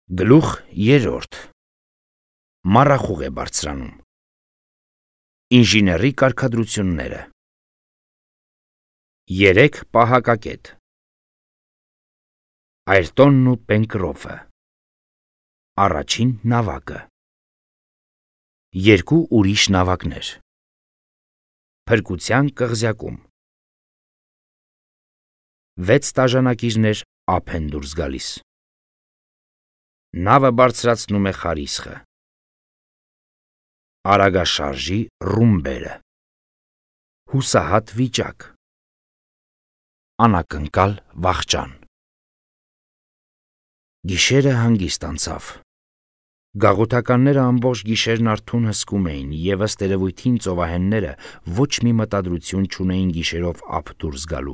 Գլուխ 3. Մառախուղ է բարձրանում։ Ինժեների կարգադրությունները։ 3 պահակակետ։ Այրտոնն ու Պենկրոֆը։ Առաջին նավակը։ 2 ուրիշ նավակներ։ Փրկության կղզյակում։ 6 տաժանակիրներ ափ են դուրս գալիս։ Նավը բարձրացնում է խարիսխը։ Արագաշարժի ռումբերը։ Հուսահատ վիճակ։ Անակնկալ վախճան։ Գիշերը հանգիստ անցավ։ Գաղութականները ամբողջ գիշերն արթուն հսկում էին և ըստ երևույթին ծովահենները ոչ մի մտադրություն չունեին գիշերով ափ դուրս գալու։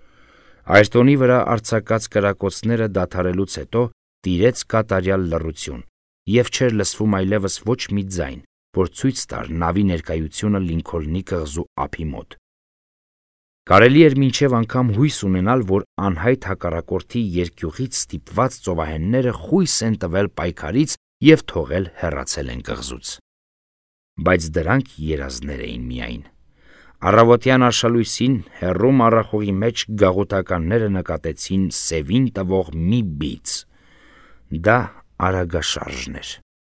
Այրտոնի վրա արձակած կրակոցները դադարելուց հետո տիրեց կատարյալ լռություն և չէր լսվում այլևս ոչ մի ձայն, որ ցույց տար նավի ներկայությունը Լինքոլնի կղզու ափի մոտ։ Կարելի էր մինչև անգամ հույս ունենալ, որ անհայտ հակառակորդի երկյուղից ստիպված ծովահենները խույս են տվել պայքարից և թողել հեռացել են կղզուց։ Բայց դրանք երազներ էին միայն։ Առավոտյան արշալույսին հեռու մառախուղի մեջ գաղութականները նկատեցին սևին տվող մի բիծ։ Դա արագաշարժն էր։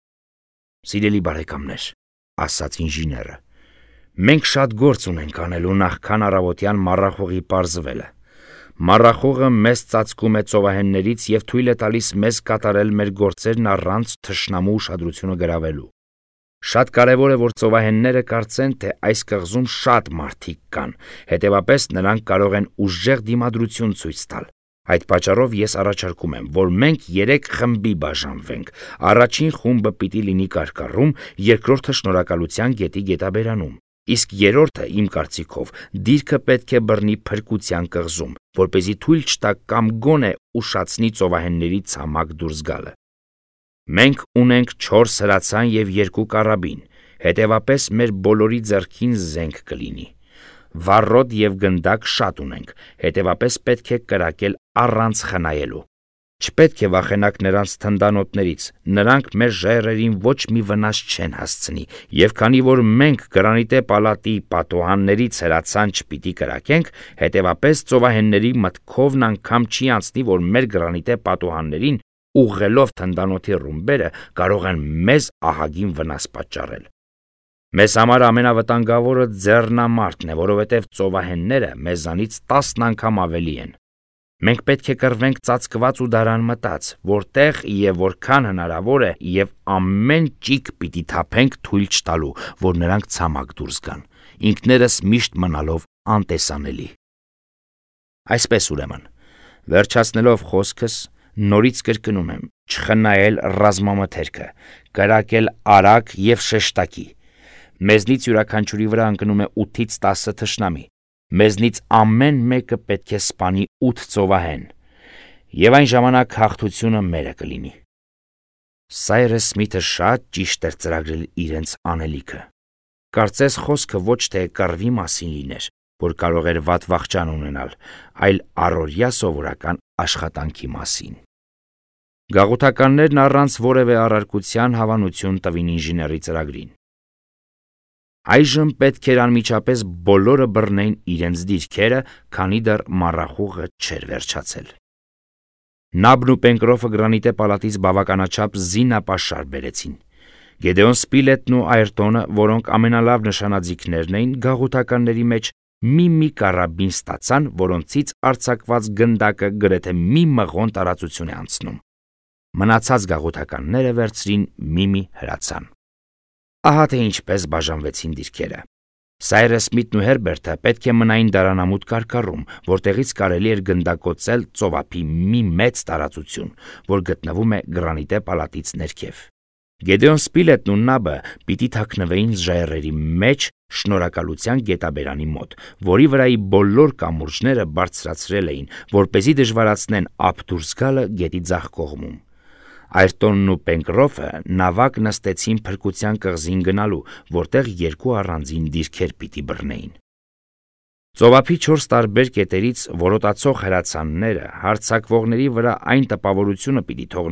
«Սիրելի բարեկամներ», ասաց ինժեները, «մենք շատ գործ ունենք անելու նախքան առավոտյան մառախուղի պարզվելը։ Մառախուղը մեզ ծածկում է ծովահեններից և թույլ է տալիս մեզ կատարել մեր գործերն առանց թշնամու ուշադրությունը գրավելու։ Շատ կարևոր է, որ ծովահենները կարծեն, թե այս կղզում շատ մարդիկ կան, հետևապես նրանք կարող են ուժեղ դիմադրություն ցույց տալ։ Այդ պատճառով ես առաջարկում եմ, որ մենք 3 խմբի բաժանվենք։ Առաջին խումբը պիտի լինի կարկառում, երկրորդը շնորհակալության գետի գետաբերանում, իսկ երրորդը, իմ կարծիքով, դիրքը պետք է բռնի Փրկության կղզում, որպեսզի թույլ չտա կամ գոնե ուշացնի ծովահենների ցամաք դուրս գալը։ Մենք ունենք 4 հրացան և 2 կարաբին, հետևապես մեր բոլորի ձեռքին զենք կլինի։ Վառոդ և գնդակ շատ ունենք, հետևապես պետք է կրակել առանց խնայելու։ Չպետք է վախենաք նրանց թնդանոթներից, նրանք մեր ժայռերին ոչ մի վնաս չեն հասցնի, և քանի որ մենք Գրանիտե պալատի պատուհաններից հրացան չպիտի կրակենք, հետևապես ծովահենների մտքովն անգամ չի անցնի, որ մեր Գրանիտե պատուհաններին ուղղելով թնդանոթի ռումբերը կարող են մեզ ահագին վնաս պատճառել։ Մեզ համար ամենավտանգավորը ձեռնամարտն է, որովհետև ծովահենները մեզանից 10 անգամ ավելի են։ Մենք պետք է կռվենք ծածկված ու դարան-մտած, որտեղ և որքան հնարավոր է, և ամեն ճիգ պիտի թափենք թույլ չտալու, որ նրանք ցամաք դուրս գան, ինքներս միշտ մնալով անտեսանելի։ Այսպես ուրեմն, վերջացնելով խոսքս, նորից կրկնում եմ, չխնայել ռազմամթերքը, կրակել արագ և շեշտակի։ Մեզնից յուրաքանչյուրի վրա ընկնում է 8-ից 10 թշնամի։ Մեզնից ամեն մեկը պետք է սպանի 8 ծովահեն, և այն ժամանակ հաղթությունը մերը կլինի։ Սայրս Սմիթը շատ ճիշտ էր ծրագրել իրենց անելիքը։ Կարծես խոսքը ոչ թե կռվի մասին լիներ, որ կարող էր վատ վախճան ունենալ, այլ առօրյա սովորական աշխատանքի մասին։ Գաղութականներն առանց որևէ առարկության հավանություն տվին ինժեների ծրագրին։ Այժմ պետք էր անմիջապես բոլորը բռնեին իրենց դիրքերը, քանի դեռ մառախուղը չէր վերջացել։ Նաբն ու Պենկրոֆը Գրանիտե պալատից բավականաչափ զինապաշար բերեցին։ Գեդեոն Սպիլետն ու Այրտոնը, որոնք ամենալավ նշանաձիգներն էին, գաղութականների մեջ մի կարաբին ստացան, որոնցից արձակված գնդակը գրեթե մի մղոն տարածություն է անցնում։ Մնացած գաղութականները վերցրին մի հրացան։ Ահա թե ինչպես բաժանվեցին դիրքերը։ Սայրս Սմիթն ու Հերբերտը պետք է մնային դարանամուտ կարկառում, որտեղից կարելի էր գնդակոծել ծովափի մի մեծ տարածություն, որ գտնվում է Գրանիտե պալատից ներքև։ Գեդեոն Սպիլետն ու Նաբը պիտի թաքնվեին ժայռերի մեջ շնորհակալության գետաբերանի մոտ, որի վրայի բոլոր կամուրջները բարձրացրել էին, որպեսզի դժվարացնեն ափ դուրս գալը գետի ձախ կողմում։ Այրտոնն ու Պենկրոֆը նավակ նստեցին Փրկության կղզին գնալու, որտեղ 2 առանձին դիրքեր պիտի բռնեին։ Ծովափի 4 տարբեր կետերից որոտացող հրացանները հարձակվողների վրա այն տպավորությունը պիտի թողնեին,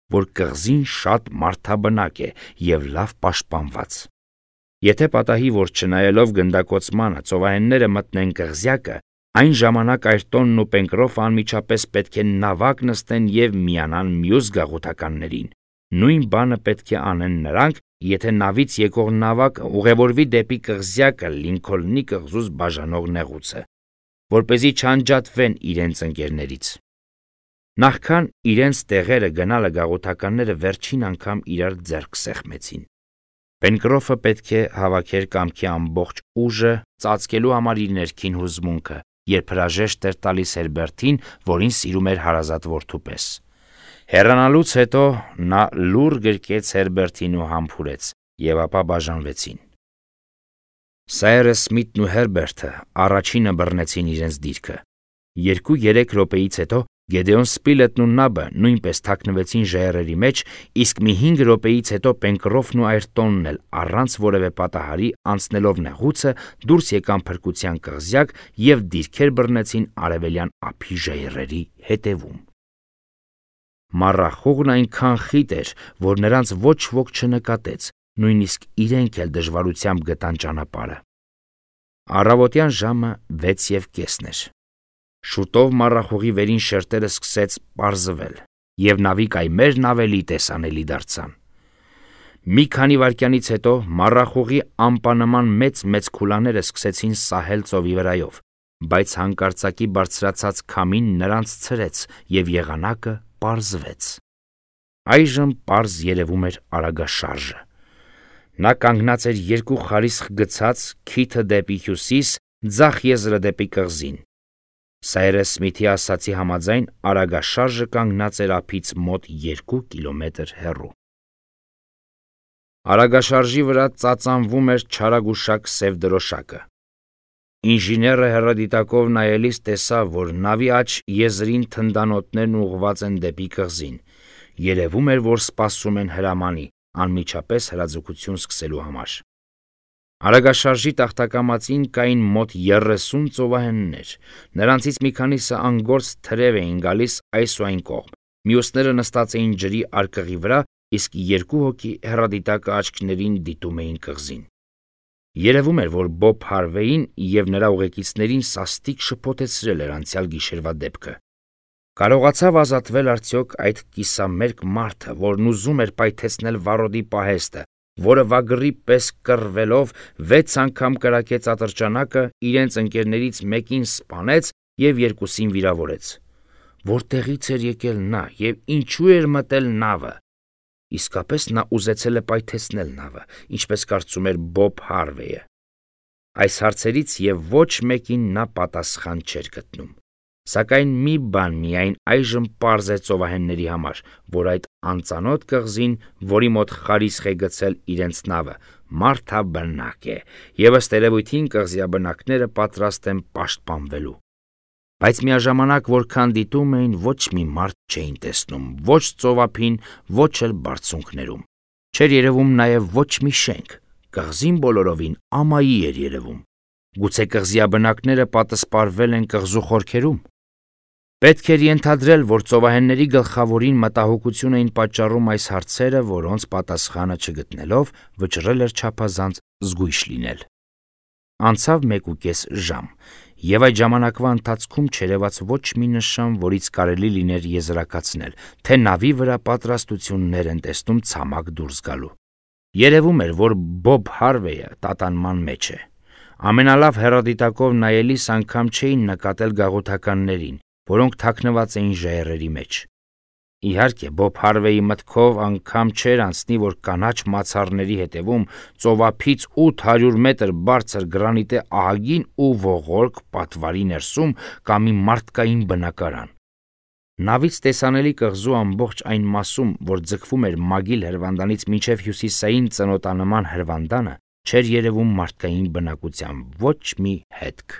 որ կղզին շատ մարդաբնակ է և լավ պաշտպանված։ Եթե պատահի, որ չնայելով գնդակոծմանը ծովահենները մտնեն կղզյակը, այն ժամանակ Այրտոնն ու Պենկրոֆը անմիջապես պետք է նավակ նստեն և միանան մյուս գաղութականներին։ Նույն բանը պետք է անեն նրանք, եթե նավից եկող նավակը ուղևորվի դեպի կղզյակը Լինքոլնի կղզուց բաժանող նեղուցը, որպեսզի չանջատվեն իրենց ընկերներից։ Նախքան իրենց տեղերը գնալը գաղութականները վերջին անգամ իրար ձեռք սեղմեցին։ Պենկրոֆը պետք է հավաքեր կամքի ամբողջ ուժը ծածկելու համար իր ներքին հուզմունքը, երբ հրաժեշտ էր տալիս Հերբերտին, որին սիրում էր հարազատ որդու պես։ Հեռանալուց հետո նա լուռ գրկեց Հերբերտին ու համբուրեց, և ապա բաժանվեցին։ Սայրս Սմիթն ու Հերբերտը առաջինը բռնեցին իրենց դիրքը։ 2-3 րոպեից հետո Գեդեոն Սպիլետն ու Նաբը նույնպես թաքնվեցին ժայռերի մեջ, իսկ մի 5 րոպեից հետո Պենկրոֆն ու Այրտոնն էլ առանց որևէ պատահարի անցնելով նեղուցը դուրս եկան փրկության կղզյակ և դիրքեր բռնեցին արևելյան ափի ժայռերի հետևում։ Մառախուղն այնքան խիտ էր, որ նրանց ոչ ոք չնկատեց, նույնիսկ իրենք էլ դժվարությամբ գտան ճանապարհը։ Առավոտյան ժամը 6:30 էր։ Շուտով մառախուղի վերին շերտերը սկսեց պարզվել, և նավի կայմերն ավելի տեսանելի դարձան։ Մի քանի վայրկյանից հետո մառախուղի ամպանման մեծ քուլաները սկսեցին սահել ծովի վրայով, բայց հանկարծակի բարձրացած քամին նրանց ցրեց, և եղանակը պարզվեց։ Այժմ պարզ երևում էր արագաշարժը։ Նա կանգնած էր 2 խարիսխ գցած, քիթը դեպի հյուսիս, ձախ եզրը դեպի կղզին։ Սայրս Սմիթի ասացի համաձայն արագաշարժը կանգնած էր ափից մոտ 2 կիլոմետր հեռու։ Արագաշարժի վրա ծածանվում էր չարագուշակ սև դրոշակը։ Ինժեները հեռադիտակով նայելիս տեսավ, որ նավի աջ եզրին թնդանոթներն ուղղված են դեպի կղզին։ Երևում էր, որ սպասում են հրամանի, անմիջապես հրաձգություն սկսելու համար։ Արագաշարժի տախտակամածին կային մոտ 30 ծովահեններ։ Նրանցից մի քանիսը անգործ թրև էին գալիս այս ու այն կողմ, մյուսները նստած էին ջրի արկղի վրա, իսկ 2 հոգի հեռադիտակը աչքներին դիտում էին կղզին։ Երևում էր, որ Բոբ Հարվեին և նրա ուղեկիցներին սաստիկ շփոթեցրել էր անցյալ գիշերվա դեպքը։ Կարողացավ ազատվել արդյոք այդ կիսամերկ մարդը, որն ուզում էր պայթեցնել վառոդի պահեստը, որը վագրի պես կռվելով 6 անգամ կրակեց ատրճանակը, իրենց ընկերներից մեկին սպանեց և 2-ին վիրավորեց։ Որտեղից էր եկել նա և ինչու էր մտել նավը։ Իսկապես նա ուզեցել է պայթեցնել նավը, ինչպես կարծում էր Բոբ Հարվեյը։ Այս հարցերից և ոչ մեկին նա պատասխան չէր գտնում։ Սակայն մի բան միայն այժմ պարզ էր ծովահենների համար, որ այդ անծանոթ կղզին, որի մոտ խարիսխ է գցել իրենց նավը, մարդաբնակ է, և ըստ երևույթին կղզյաբնակները պատրաստ են պաշտպանվելու։ Բայց միաժամանակ որքան դիտում էին, ոչ մի մարդ չէին տեսնում, ոչ ծովափին, ոչ էլ բարձունքներում։ Չէր երևում նաև ոչ մի շենք, կղզին բոլորովին ամայի էր երևում։ Գուցե կղզյաբնակները պատսպարվել են կղզու խորքերում։ Պետք էր ենթադրել, որ ծովահենների գլխավորին մտահոգություն էին պատճառում այս հարցերը, որոնց պատասխանը չգտնելով վճռել էր չափազանց զգույշ լինել։ Անցավ 1.5 ժամ, և այդ ժամանակվա ընթացքում չերևաց ոչ մի նշան, որից կարելի լիներ եզրակացնել, թե նավի վրա պատրաստություններ են տեսնում ցամաք դուրս գալու։ Երևում էր, որ Բոբ Հարվեյը տատանման մեջ է։ Ամենալավ հեռադիտակով նայելիս անգամ չէին նկատել գաղութականներին, որոնք թաքնված էին ժայռերի մեջ։ Իհարկե, Բոբ Հարվեյի մտքով անգամ չէր անցնի, որ կանաչ մացառների հետևում ծովափից 800 մետր բարձր գրանիտե ահագին ու ողորկ պատվարի ներսում կա մի մարդկային բնակարան։ Նավից տեսանելի կղզու ամբողջ այն մասում, որ ձգվում էր Մագիլ հրվանդանից մինչև հյուսիսային ծնոտանման հրվանդանը, չէր երևում մարդկային բնակության ոչ մի հետք։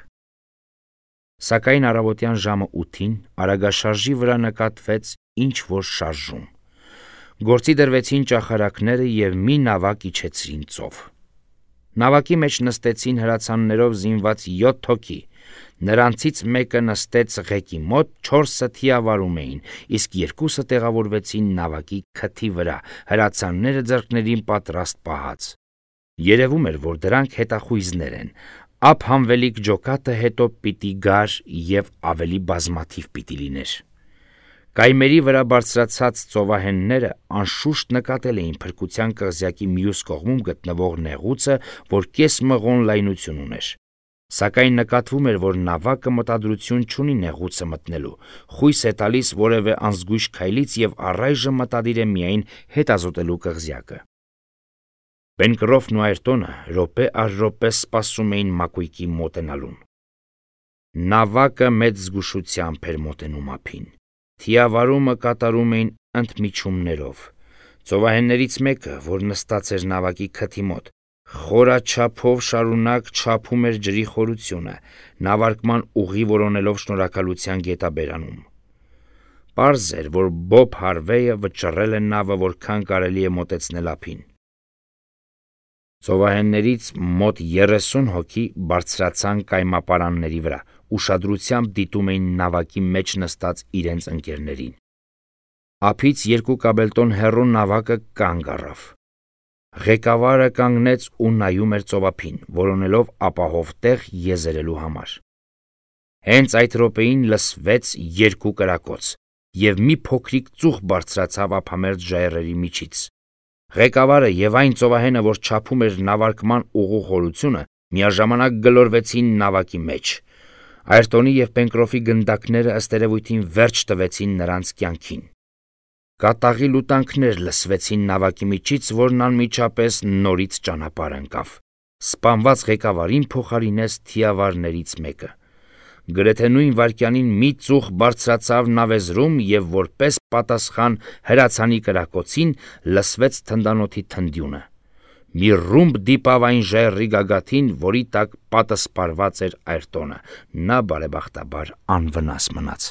Սակայն առավոտյան ժամը 8-ին արագաշարժի վրա նկատվեց ինչ-որ շարժում։ Գործի դրվեցին ճախարակները և մի նավակ իջեցրին ծով։ Նավակի մեջ նստեցին հրացաններով զինված 7 հոգի, Նրանցից մեկը նստեց ղեկի մոտ, 4-ը թիավարում էին, իսկ 2-ը տեղավորվեցին նավակի քթի վրա, հրացանները ձեռքներին պատրաստ պահած։ Երևում էր, որ դրանք հետախույզներ են, ափհանվելիք ջոկատը հետո պիտի գար և ավելի բազմաթիվ պիտի լիներ։ Կայմերի վրա բարձրացած ծովահենները անշուշտ նկատել էին փրկության կղզյակի մյուս կողմում գտնվող նեղուցը, որ կեսմղոն լայնություն ուներ։ Սակայն նկատվում էր, որ նավակը մտադրություն չունի նեղուցը մտնելու, խույս է տալիս որևէ անզգույշ քայլից և առայժմ մտադիր է միայն հետազոտելու կղզյակը։ Պենկրոֆն ու Այրտոնը րոպե առ րոպե սպասում էին մակույկի մոտենալուն։ Նավակը մեծ զգուշությամբ էր մոտենում ափին։ Թիավարումը կատարում էին ընդմիջումներով։ Ծովահեններից մեկը, որ նստած էր նավակի քթի մոտ, խորաչափով շարունակ չափում էր ջրի խորությունը, նավարկման ուղի որոնելով շնորհակալության գետաբերանում։ Պարզ էր, որ Բոբ Հարվեյը վճռել է նավը որքան կարելի է մոտեցնել ափին։ Ծովահեններից մոտ 30 հոգի բարձրացան կայմապարանների վրա, ուշադրությամբ դիտում էին նավակի մեջ նստած իրենց ընկերներին։ Ափից 2 կաբելտոն հեռու նավակը կանգ առավ։ Ղեկավարը կանգնեց ու նայում էր ծովափին, որոնելով ապահով տեղ եզերելու համար։ Հենց այդ րոպեին լսվեց 2 կրակոց, և մի փոքրիկ ծուխ բարձրացավ ափամերձ ժայռերի միջից։ Ղեկավարը և այն ծովահենը, որ չափում էր նավարկման ուղու խորությունը, միաժամանակ գլորվեցին նավակի մեջ։ Այրտոնի և Պենկրոֆի գնդակները ըստ երևույթին վերջ տվեցին նրանց կյանքին։ Կատաղի լուտանքներ լսվեցին նավակի միջից, որն անմիջապես նորից ճանապարհ ընկավ։ Սպանված ղեկավարին փոխարինեց թիավարներից մեկը։ Գրեթե նույն վայրկյանին մի ծուխ բարձրացավ նավեզրում և որպես պատասխան հրացանի կրակոցին լսվեց թնդանոթի թնդյունը։ Մի ռումբ դիպավ այն ժայռի գագաթին, որի տակ պատսպարված էր Այրտոնը։ Նա բարեբախտաբար անվնաս մնաց։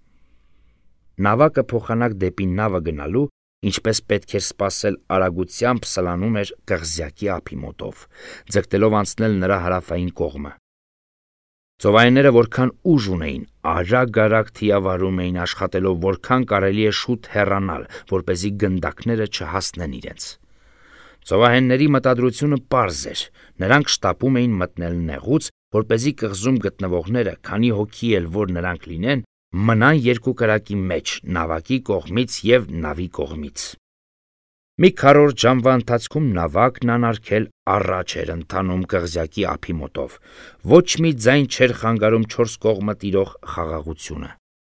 Նավակը փոխանակ դեպի նավը գնալու, ինչպես պետք էր սպասել, արագությամբ սլանում էր կղզյակի ափի մոտով, ձգտելով անցնել նրա հարավային կողմը։ Ծովահենները որքան ուժ ունեին, արագ-արագ թիավարում էին, աշխատելով որքան կարելի է շուտ հեռանալ, որպեսզի գնդակները չհասնեն իրենց։ Ծովահենների մտադրությունը պարզ էր. նրանք շտապում էին մտնել նեղուց, որպեսզի կղզում գտնվողները, քանի հոգի էլ որ նրանք լինեն, մնան 2 կրակի մեջ, նավակի կողմից և նավի կողմից։ Մի քառորդ ժամվա ընթացքում նավակն անարգել առաջ էր ընթանում կղզյակի ափի մոտով, ոչ մի ձայն չէր խանգարում 4 կողմը տիրող խաղաղությունը։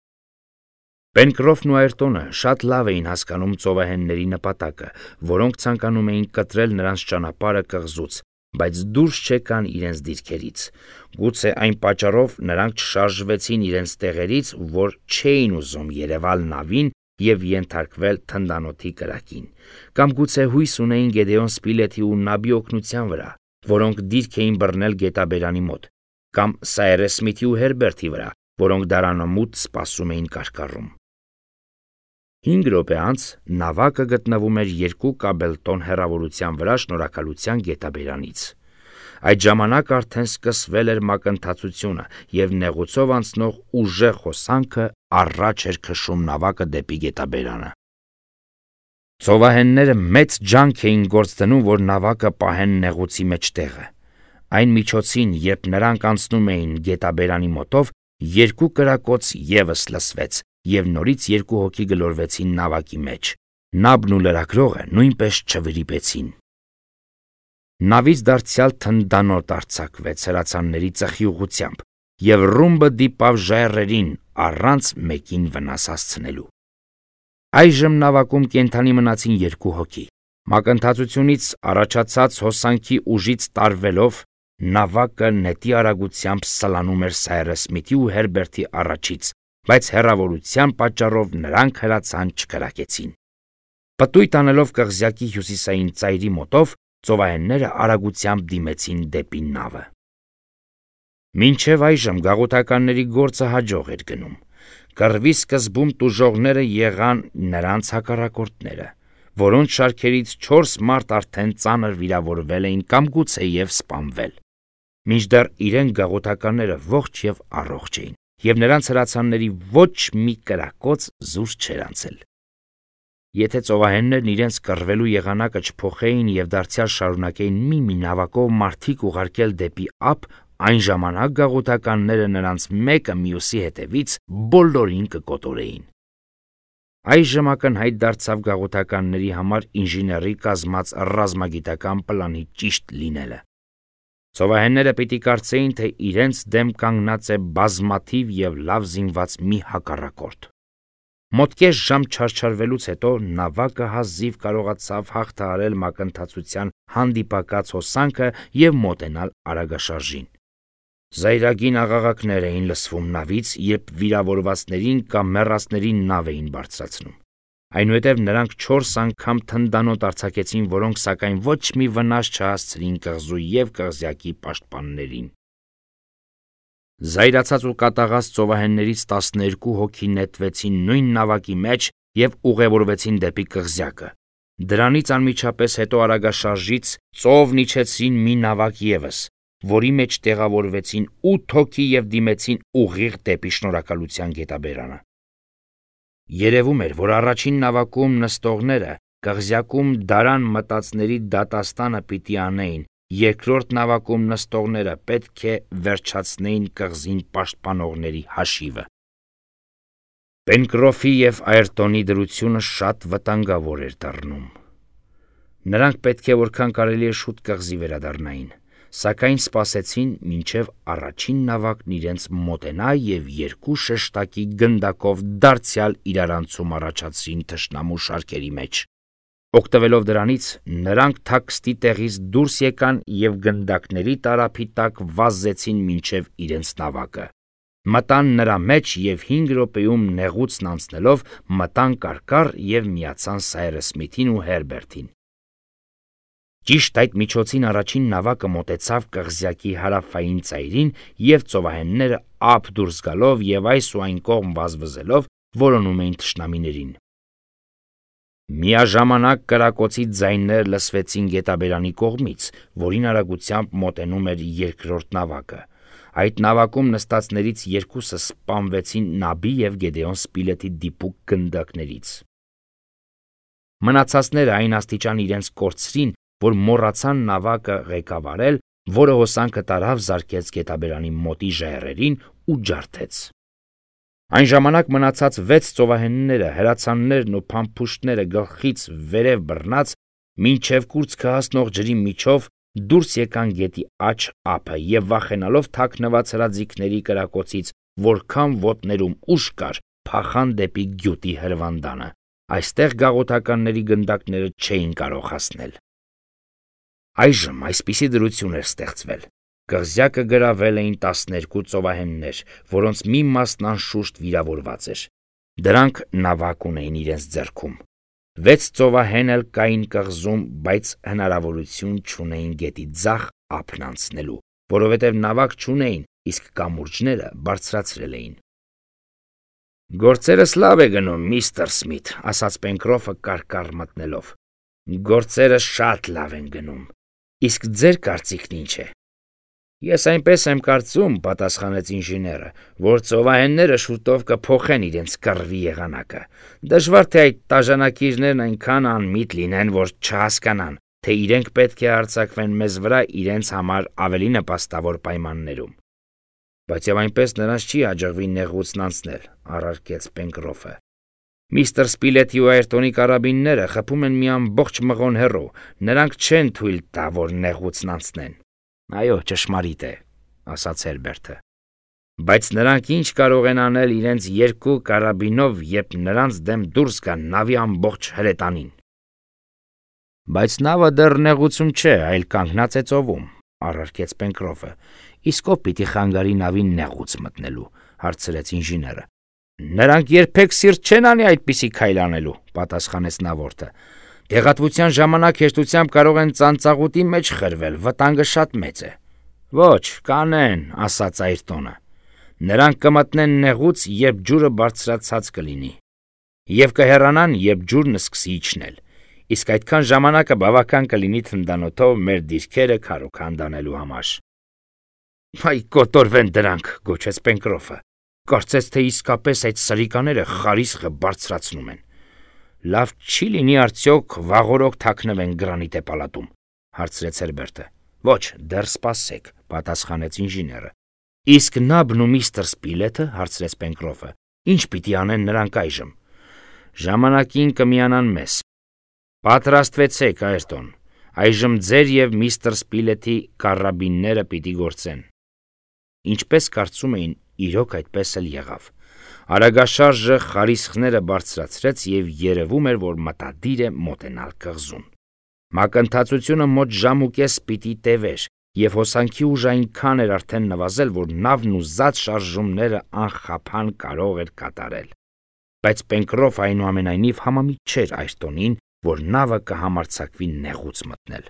Պենկրոֆն ու Այրտոնը շատ լավ էին հասկանում ծովահենների նպատակը, որոնք ցանկանում էին կտրել նրանց ճանապարհը կղզուց, բայց դուրս չեկան իրենց դիրքերից։ Գուցե այն պատճառով նրանք չշարժվեցին իրենց տեղերից, որ չէին ուզում երևալ նավին և ենթարկվել թնդանոթի կրակին, կամ գուցե հույս ունեին Գեդեոն Սպիլեթի ու Նաբի օգնության վրա, որոնք դիրք էին բռնել գետաբերանի մոտ, կամ Սայրես Սմիթի ու Հերբերտի վրա, որոնք դարանամուտ սպասում էին կարկառում։ 5 րոպե անց նավակը գտնվում էր 2 կաբելտոն հեռավորության վրա շնորհակալության գետաբերանից։ Այդ ժամանակ արդեն սկսվել էր մակընթացությունը, և նեղուցով անցնող ուժեղ հոսանքը առաջ էր քշում նավակը դեպի գետաբերանը։ Ծովահենները մեծ ջանք էին գործ դնում, որ նավակը պահեն նեղուցի մեջտեղը։ Այն միջոցին, երբ նրանք անցնում էին գետաբերանի մոտով, 2 կրակոց ևս լսվեց, և նորից 2 հոգի գլորվեցին նավակի մեջ։ Նաբն ու լրագրողը նույնպես չվրիպեցին։ Նավից դարձյալ թնդանոթ արձակվեց հրացանների ծխի ուղղությամբ, և ռումբը դիպավ ժայռերին առանց մեկին վնաս հասցնելու։ Այժմ նավակում կենդանի մնացին 2 հոգի։ Մակընթացությունից առաջացած հոսանքի ուժից տարվելով, նավակը նետի արագությամբ սլանում էր Սայրես Սմիթի ու Հերբերտի առաջից, բայց հեռավորության պատճառով նրանք հրացան չկրակեցին։ Պտույտ անելով կղզյակի հյուսիսային ծայրի մոտով, ծովահենները արագությամբ դիմեցին դեպի նավը։ Մինչև այժմ գաղութականների գործը հաջող էր գնում։ Կռվի սկզբում տուժողները եղան նրանց հակառակորդները, որոնց շարքերից 4 մարդ արդեն ծանր վիրավորվել էին կամ գուցեև սպանվել։ Մինչդեռ իրեն գաղութականները ողջ եւ առողջ էին, եւ նրանց հրացանների ոչ մի կրակոց զուր չէր անցել։ Եթե ծովահեններն իրենց կռվելու եղանակը չփոխեին եւ դարձյալ շարունակեին մի նավակով մարդիկ ուղարկել դեպի ափ, այն ժամանակ գաղութականները նրանց մեկը մյուսի հետևից բոլորին կկոտորեին։ Այժմ ակնհայտ դարձավ գաղութականների համար ինժեների կազմած ռազմագիտական պլանի ճիշտ լինելը։ Ծովահենները պիտի կարծեին, թե իրենց դեմ կանգնած է բազմաթիվ եւ լավ զինված մի հակառակորդ։ Մոտ կես ժամ չարչարվելուց հետո նավակը հազիվ կարողացավ հաղթահարել մակընթացության հանդիպակաց հոսանքը եւ մոտենալ արագաշարժին։ Զայրագին աղաղակներ էին լսվում նավից, երբ վիրավորվածներին կամ մեռածներին նավ էին բարձրացնում։ Այնուհետև նրանք 4 անգամ թնդանոթ արձակեցին, որոնք սակայն ոչ մի վնաս չհասցրին կղզու եւ կղզյակի պաշտպաններին։ Զայրացած ու կատաղած ծովահեններից 12 հոգի նետվեցին նույն նավակի մեջ եւ ուղևորվեցին դեպի կղզյակը։ Դրանից անմիջապես հետո արագաշարժից ծովն իջեցին մի նավակ եւս, որի մեջ տեղավորվեցին 8 հոգի եւ դիմեցին ուղիղ դեպի Շնորհակալության գետաբերանը։ Երևում էր, որ առաջին նավակում նստողները կղզյակում դարան մտածների դատաստանը պիտի անեին, երկրորդ նավակում նստողները պետք է վերջացնեին կղզին պաշտպանողների հաշիվը։ Պենկրոֆի եւ Այրտոնի դրությունը շատ վտանգավոր էր դառնում։ Նրանք պետք է որքան կարելի է շուտ կղզի վերադառնային, սակայն սպասեցին, մինչև առաջին նավակն իրենց մոտենա եւ 2 շեշտակի գնդակով դարձյալ իրարանցում առաջացրին թշնամու շարքերի մեջ։ Օգտվելով դրանից, նրանք թաքստի տեղից դուրս եկան եւ գնդակների տարափի տակ վազեցին մինչև իրենց նավակը։ Մտան նրա մեջ եւ 5 րոպեում նեղուցն անցնելով մտան կարկառ եւ միացան Սայրս Սմիթին ու Հերբերտին։ Ճիշտ այդ միջոցին առաջին նավակը մոտեցավ կղզյակի հարավային ծայրին եւ ծովահենները ափ դուրս գալով եւ այս ու այն կողմ վազվզելով որոնում էին թշնամիներին։ Միաժամանակ կրակոցի ձայներ լսվեցին գետաբերանի կողմից, որին արագությամբ մոտենում էր երկրորդ նավակը։ Այդ նավակում նստածներից 2-ը սպանվեցին Նաբի եւ Գեդեոն Սպիլետի դիպուկ գնդակներից։ Մնացածները այն աստիճան իրենց կորցրին, որ մոռացան նավակը ղեկավարել, որը հոսանքը տարավ զարկեց գետաբերանի մոտի ժայռերին ու ջարդեց։ Այն ժամանակ մնացած 6 ծովահենները, հրացաններն ու փամփուշտները գլխից վերև բռնած, մինչև կուրծքը հասնող ջրի միջով դուրս եկան գետի աջ ափը եւ վախենալով թաքնված հրաձիգների կրակոցից, որքան ոտներում ուժ կար, փախան դեպի գյուտի հրվանդանը։ Այստեղ գաղութականների գնդակները չէին կարող հասնել։ Այժմ այսպիսի դրություն էր ստեղծվել։ Կղզյակը գրավել էին 12 ծովահեններ, որոնց մի մասն անշուշտ վիրավորված էր։ Դրանք նավակ ունեին իրենց ձեռքում։ 6 ծովահեն էլ կային կղզում, բայց հնարավորություն չունեին գետի ձախ ափն անցնելու, որովհետև նավակ չունեին, իսկ կամուրջները բարձրացրել էին։ Գործերս լավ է գնում, միստր Սմիթ, ասաց Պենկրոֆը կարկառ մտնելով։ Գործերս շատ լավ են գնում։ Իսկ ձեր կարծիքն ինչ է։ Ես այնպես եմ կարծում, պատասխանեց ինժեները, որ ծովահենները շուտով կփոխեն իրենց կռվի եղանակը։ Դժվար թե այդ տաժանակիրներն այնքան անմիտ լինեն, որ չհասկանան, թե իրենք պետք է արձակվեն մեզ վրա իրենց համար ավելի նպաստավոր պայմաններում։ Բայց եւ այնպես նրանց չի հաջողվի նեղուցն անցնել, առարկեց Պենկրոֆը։ Միստր Սպիլետի ու Այրտոնի կարաբինները խփում են մի ամբողջ մղոն հեռու, նրանք չեն թույլ տա, որ նեղուցն անցնեն։ Այո, ճշմարիտ է, ասաց Հերբերտը։ Բայց նրանք ինչ կարող են անել իրենց 2 կարաբինով, երբ նրանց դեմ դուրս գան նավի ամբողջ հրետանին։ Բայց նավը դեռ նեղուցում չէ, այլ կանգնած է ծովում, առարկեց Պենկրոֆը։ Իսկ ով պիտի խանգարի նավին նեղուց մտնելու, հարցրեց ինժեները։ Նրանք երբեք սիրտ չեն անի այդպիսի քայլ անելու, պատասխանեց նավորդը։ Տեղատվության ժամանակ հեշտությամբ կարող են ծանծաղուտի մեջ խրվել, վտանգը շատ մեծ է։ Ոչ, կանեն, ասաց Այրտոնը։ Նրանք կմտնեն նեղուց, երբ ջուրը բարձրացած կլինի, եւ կհեռանան, երբ ջուրն սկսի իջնել։ Իսկ այդքան ժամանակը բավական կլինի թնդանոթով մեր դիրքերը քարոքանդ անելու համար։ Այ կոտորվեն դրանք, գոչեց Պենկրոֆը։ Կարծես թե իսկապես այդ սրիկաները խարիսխը բարձրացնում են։ Լավ չի լինի արդյոք վաղորոք թաքնվեն գրանիտե պալատում, հարցրեց Հերբերտը։ Ոչ, դեռ սպասեք, պատասխանեց ինժեները։ Իսկ Նաբն ու միստր Սպիլեթը, հարցրեց Պենկրոֆը, ինչ պիտի անեն նրանք այժմ։ Ժամանակին կմիանան մեզ։ Պատրաստվեցեք, Այրտոն, այժմ ձեր և միստր Սպիլեթի կարաբինները պիտի գործեն։ Ինչպես կարծում էին, իրոք այդպես էլ եղավ։ Արագաշարժը խարիսխները բարձրացրեց և երևում էր, որ մտադիր է մոտենալ կղզուն։ Մակընթացությունը մոտ ժամ ու կես պիտի տևեր, և հոսանքի ուժը այնքան էր արդեն նվազել, որ նավն ուզած շարժումները անխափան կարող էր կատարել։ Բայց Պենկրոֆը այնուամենայնիվ համամիտ չէր Այրտոնին, որ նավը կհամարձակվի նեղուց մտնել։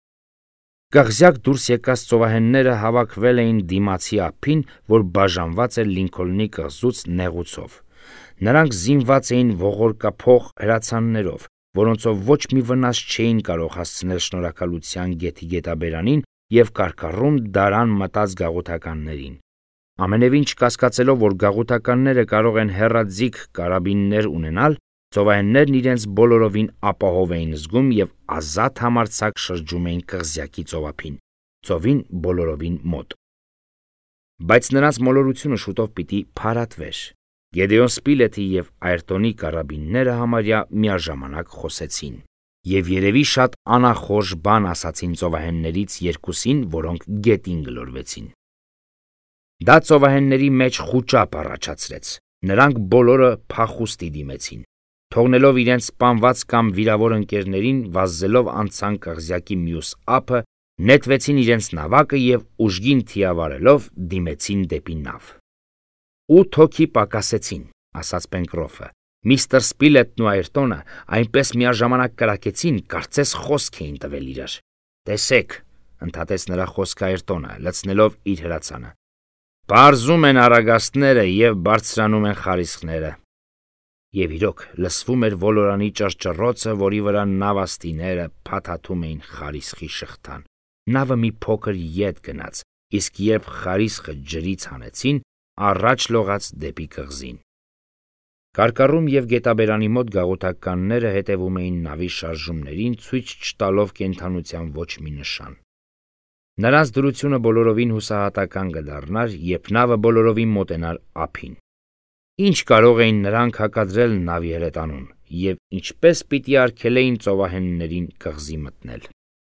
Կղզյակ դուրս եկած ծովահենները հավաքվել էին դիմացի ափին, որ բաժանված էր Լինքոլնի կղզուց նեղուցով։ Նրանք զինված էին ողորկափող հրացաններով, որոնցով ոչ մի վնաս չէին կարող հասցնել շնորհակալության գեթի գետաբերանին և կարկառում դարան մտած գաղութականներին։ Ամենևին չկասկածելով, որ գաղութականները կարող են հեռաձիգ կարաբիններ ունենալ, ծովահեններն իրենց բոլորովին ապահով էին զգում և ազատ համարձակ շրջում էին կղզյակի ծովափին, ծովին բոլորովին մոտ։ Բայց նրանց մոլորությունը շուտով պիտի փարատվեր։ Գեդեոն Սպիլեթի և Այրտոնի կարաբինները համարյա միաժամանակ խոսեցին, և երևի շատ անախորժ բան ասացին ծովահեններից երկուսին, որոնք գետին գլորվեցին։ Դա ծովահենների մեջ խուճապ առաջացրեց։ Նրանք բոլորը փախուստի դիմեցին։ Թողնելով իրենց սպանված կամ վիրավոր ընկերներին, վազելով անցան կղզյակի մյուս ափը, նետվեցին իրենց նավակը և ուժգին թիավարելով դիմեցին դեպի նավ։ 8 հոգի պակասեցին, ասաց Պենկրոֆը։ Միստր Սպիլեթն ու Այրտոնը այնպես միաժամանակ կրակեցին, կարծես խոսք էին տվել իրար։ Տեսեք, ընդհատեց նրա խոսքը Այրտոնը, լցնելով իր հրացանը։ Պարզում են արագաստները և բարձրանում են խարիսխները։ Եվ իրոք լսվում էր ոլորանի ճռճռոցը, որի վրա նավաստիները փաթաթում էին խարիսխի շղթան։ Նավը մի փոքր ետ գնաց, իսկ երբ խարիսխը ջրից հանեցին, առաջ լողաց դեպի կղզին։ Կարկառում և գետաբերանի մոտ գաղութականները հետևում էին նավի շարժումներին, ցույց չտալով կենդանության ոչ մի նշան։ Նրանց դրությունը բոլորովին հուսահատական կդառնար, երբ նավը բոլորովին մոտենար ափին։ Ինչ կարող էին նրանք հակադրել նավի հրետանուն, և ինչպես պիտի արգելեին ծովահեններին կղզի մտնել։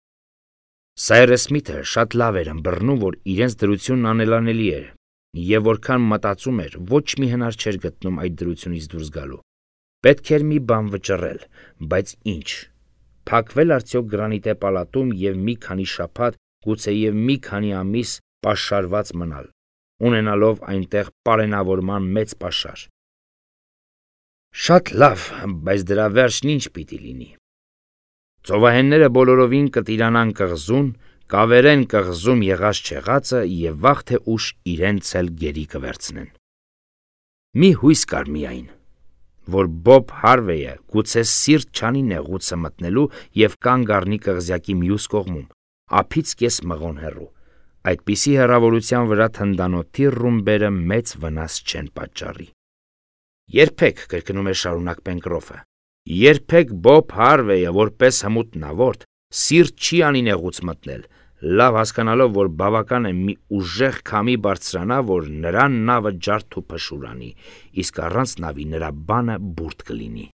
Սայրս Սմիթը շատ լավ էր ըմբռնում, որ իրենց դրությունն անելանելի էր, և որքան մտածում էր, ոչ մի հնար չէր գտնում այդ դրությունից դուրս գալու։ Պետք էր մի բան վճռել, բայց ինչ։ Փակվել արդյոք գրանիտե պալատում և մի քանի շաբաթ, գուցեև մի քանի ամիս պաշարված մնալ, ունենալով այնտեղ պարենավորման մեծ պաշար։ Շատ լավ, բայց դրա վերջն ինչ պիտի լինի։ Ծովահենները բոլորովին կտիրանան կղզուն, կավերեն կղզում եղած չեղածը և վաղ թե ուշ իրենց էլ գերի կվերցնեն։ Մի հույս կար միայն, որ Բոբ Հարվեյը գուցե սիրտ չանի նեղուցը մտնելու և կանգ առնի կղզյակի մյուս կողմում, ափից կես մղոն հեռու։ Այդպիսի հեռավորության վրա թնդանոթի ռումբերը մեծ վնաս չեն պատճառի։ Երբեք, կրկնում էր շարունակ Պենկրոֆը, երբեք Բոբ Հարվեյը որպես հմուտնավորդ սիրտ չի անի նեղուց մտնել, լավ հասկանալով, որ բավական է մի ուժեղ քամի բարձրանա, որ նրա նավը ջարդ ու փշուր անի, իսկ առանց նավի նրա բանը բուրդ կլինի։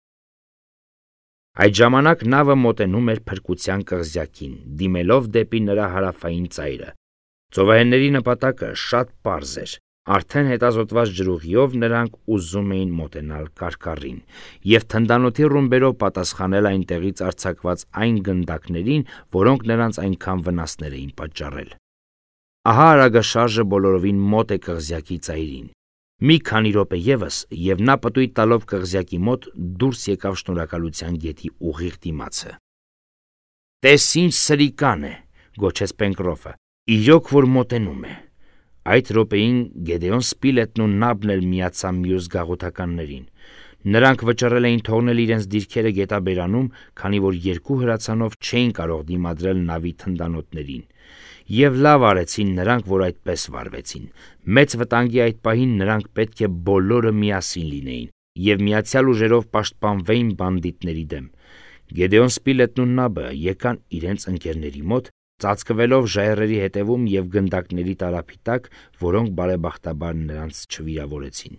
Այդ ժամանակ նավը մոտենում էր փրկության կղզյակին, դիմելով դեպի նրա հարավային ծայրը։ Ծովահենների նպատակը շատ պարզ էր։ Արդեն հետազոտված ջրուղիով նրանք ուզում էին մոտենալ կարկառին և թնդանոթի ռումբերով պատասխանել այնտեղից արձակված այն գնդակներին, որոնք նրանց այնքան վնասներ էին պատճառել։ Ահա արագաշարժը բոլորովին մոտ է կղզյակի ծայրին։ Մի քանի րոպե ևս, և նա պտույտ տալով կղզյակի մոտ դուրս եկավ Շնորհակալության գետի ուղիղ դիմացը։ Տես ինչ սրիկան է, գոչեց Պենկրոֆը, իրոք որ մոտենում է։ Այդ րոպեին Գեդեոն Սպիլեթն ու Նաբն էլ միացան մյուս գաղութականներին։ Նրանք վճռել էին թողնել իրենց դիրքերը գետաբերանում, քանի որ երկու հրացանով չէին կարող դիմադրել նավի թնդանոթներին, Եվ լավ արեցին նրանք, որ այդպես վարվեցին։ Մեծ վտանգի այդ պահին նրանք պետք է բոլորը միասին լինեին եւ միացյալ ուժերով պաշտպանվեին բանդիտների դեմ։ Գեդեոն Սպիլետն ու Նաբը եկան իրենց ընկերների մոտ, ծածկվելով ժայռերի հետևում եւ գնդակների տարափի տակ, որոնք բարեբախտաբար նրանց չվիրավորեցին։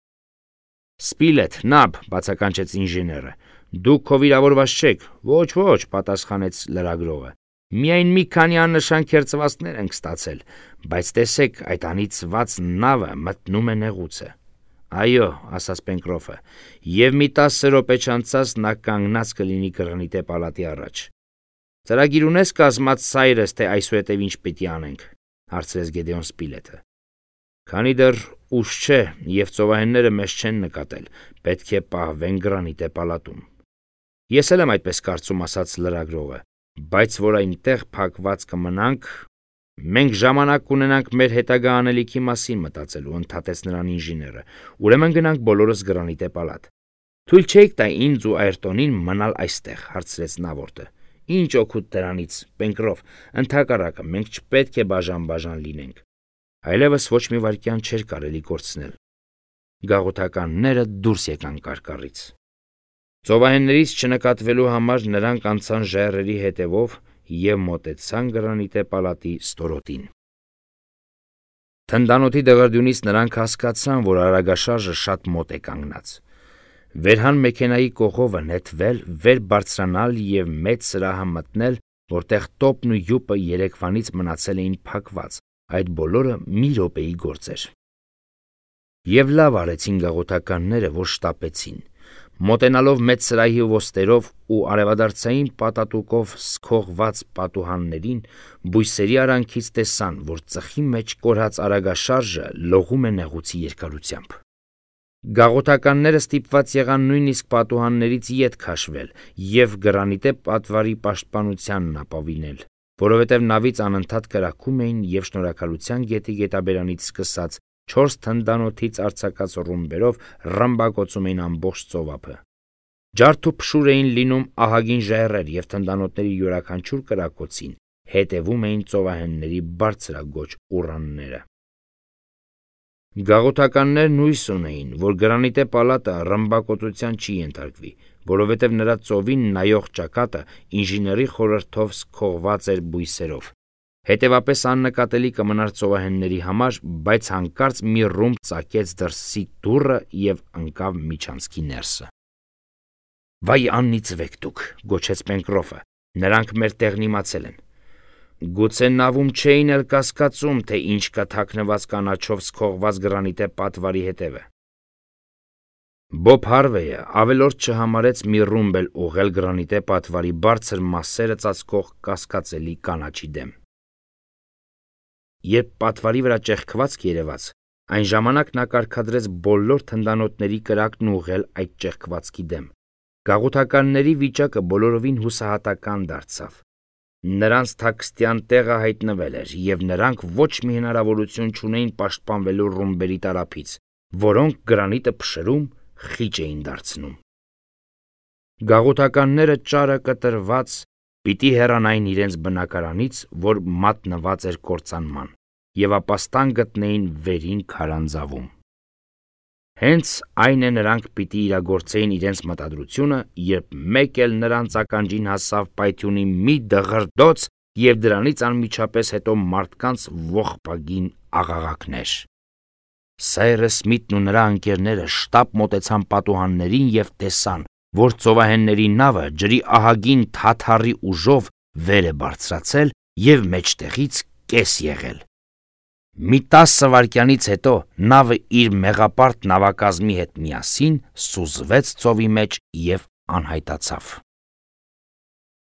Սպիլետ, Նաբ, բացականչեց ինժեները, դուք քո վիրավորված չեք։ Ոչ, պատասխանեց լրագրողը։ Միայն մի քանի աննշան քերծվածքներ ենք ստացել, բայց տեսեք, այդ անիծված նավը մտնում է նեղուցը։ Այո, ասաց Պենկրոֆը, եւ մի 10 րոպե չանցած նա կանգնած կլինի Գրանիտե պալատի առաջ։ Ծրագիր ունես կազմած Սայրս, թե այսուհետև ինչ պիտի անենք, հարցրեց Գեդեոն Սպիլետը։ Քանի դեռ ուշ չէ եւ ծովահենները մեզ չեն նկատել, պետք է պահվեն Գրանիտե պալատում։ Ես էլ եմ այդպես կարծում, ասաց լրագրողը, բայց որ այնտեղ փակված կմնանք, մենք ժամանակ կունենանք մեր հետագա անելիքի մասին մտածելու, ընդհատեց նրան ինժեները։ Ուրեմն գնանք բոլորս Գրանիտե պալատ։ Թույլ չէիք տա ինձ ու Այրտոնին մնալ այստեղ, հարցրեց Նավորտը։ Ինչ օգուտ դրանից, Պենկրոֆ, ընդհակառակը մենք չպետք է բաժան լինենք։ Այլևս ոչ մի վայրկյան չէր կարելի կորցնել։ Գաղութականները դուրս եկան կարկառից։ Ծովահեններից չնկատվելու համար նրանք անցան ժայռերի հետևով եւ մոտեցան Գրանիտե պալատի ստորոտին։ Թնդանոթի դղրդյունից նրանք հասկացան, որ արագաշարժը շատ մոտ է կանգնած։ Վերհան մեքենայի կողովը նետվել, վեր բարձրանալ եւ մեծ սրահը մտնել, որտեղ տոպն ու յուպը երեկվանից մնացել էին փակված, այդ բոլորը մի րոպեի գործ էր։ Եվ լավ արեցին գաղութականները, որ շտապեցին։ Մոտենալով մեծ սրահի ոստերով ու արևադարձային պատատուկով սքողված պատուհաններին, բույսերի արանքից տեսան, որ ծխի մեջ կորած արագաշարժը լողում է նեղուցի երկարությամբ։ Գաղութականները ստիպված եղան նույնիսկ պատուհաններից ետ քաշվել եւ Գրանիտե պատվարի պաշտպանությանն ապավինել, որովհետեւ նավից անընդհատ կրակում էին եւ Շնորհակալության գետի գետաբերանից սկսած 4 թնդանոթից արձակած ռումբերով ռմբակոծում էին ամբողջ ծովափը։ Ջարդ ու փշուր էին լինում ահագին ժայռեր եւ թնդանոթների յուրաքանչյուր կրակոցին հետևում էին ծովահենների բարձրագոչ ուռանները։ Գաղութականներն հույս ունեին, որ Գրանիտե պալատը ռմբակոծության չի ենթարկվի, որովհետև նրա ծովին նայող ճակատը ինժեների խորհրդով սքողված էր բույսերով։ Հետևապես աննկատելի կմնար ծովահենների համար, բայց հանկարծ մի ռումբ ծակեց դրսի դուռը եւ ընկավ միջանցքի ներսը։ Վայ աննիծվեք դուք, գոչեց Պենկրոֆը, նրանք մեր տեղն իմացել են։ Գուցե նավում չէին էլ կասկածում, թե ինչ կա թաքնված կանաչով սքողված Գրանիտե պատվարի հետևը։ Բոբ Հարվեյը ավելորդ չհամարեց մի ռումբ էլ ուղղել Գրանիտե պատվարի բարձր մասերը ծածկող կասկածելի կանաչի դեմ։ Երբ պատվարի վրա ճեղքվածք երևաց, այն ժամանակ նա կարգադրեց բոլոր թնդանոթների կրակն ուղղել այդ ճեղքվածքի դեմ։ Գաղութականների վիճակը բոլորովին հուսահատական դարձավ։ Նրանց թաքստյան տեղը հայտնվել էր, եւ նրանք ոչ մի հնարավորություն չունեին պաշտպանվելու ռումբերի տարափից, որոնք Գրանիտը փշրում, խիճ էին դարձնում։ Գաղութականները ճարը կտրված պիտի հեռանային իրենց բնակարանից, որ մատնված էր կործանման, եւ ապաստան գտնեին վերին քարանձավում։ Հենց այն է նրանք պիտի իրագործեին իրենց մտադրությունը, երբ մեկ էլ նրանց ականջին հասավ պայթյունի մի դղրդոց եւ դրանից անմիջապես հետո մարդկանց ողբագին աղաղակներ։ Սայրս Սմիթն ու նրա ընկերները շտապ մոտեցան պատուհաններին եւ տեսան, որ ծովահենների նավը ջրի ահագին թաթարի ուժով վեր է բարձրացել եւ մեջտեղից կես եղել։ Մի 10 վայրկյանից հետո նավը իր մեղապարտ նավակազմի հետ միասին սուզվեց ծովի մեջ եւ անհայտացավ։